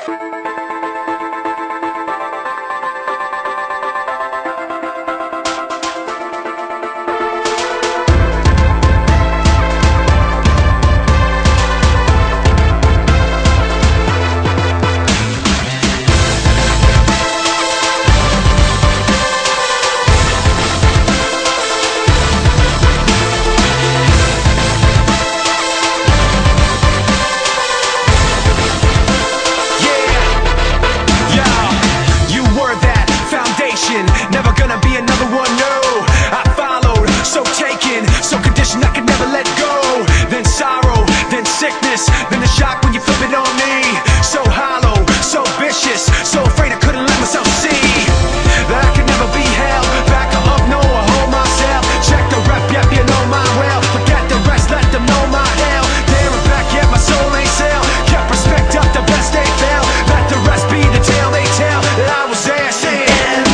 Never gonna be another one, no. I followed, so taken, so conditioned I could never let go. Then sorrow, then sickness, then the shock when you flip it on me. So hollow, so vicious, so afraid I couldn't let myself see that I could never be held back or up, no, I hold myself. Check the rep, yep, you know my well. Forget the rest, let them know my hell. There and back, yet my soul ain't sell. Kept respect up, the best they fail. Let the rest be the tale they tell that I was there saying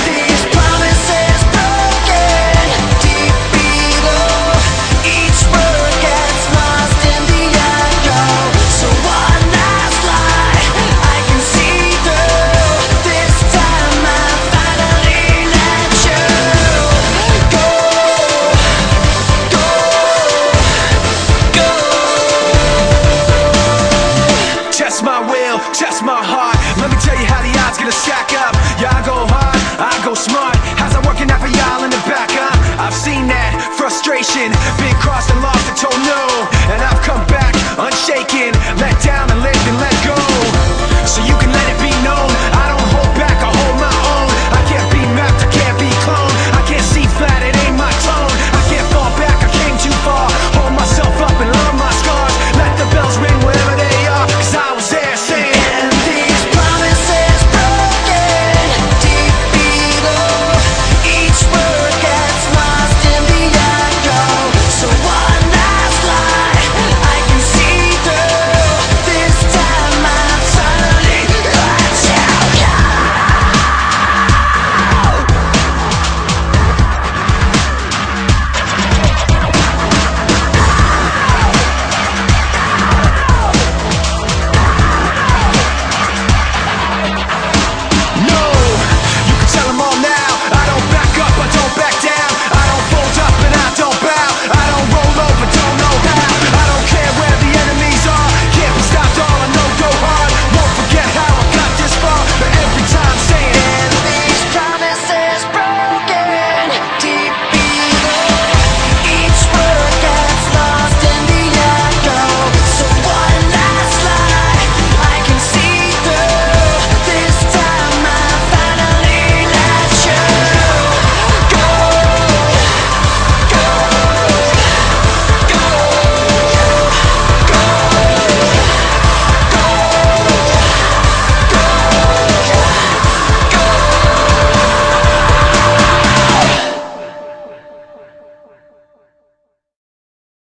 test my heart. Let me tell you how the odds gonna stack up. Yeah, I go hard, I go smart. How's that working out for y'all in the back, huh? I've seen that frustration, been crossed and lost and told no, and I've come back unshaken.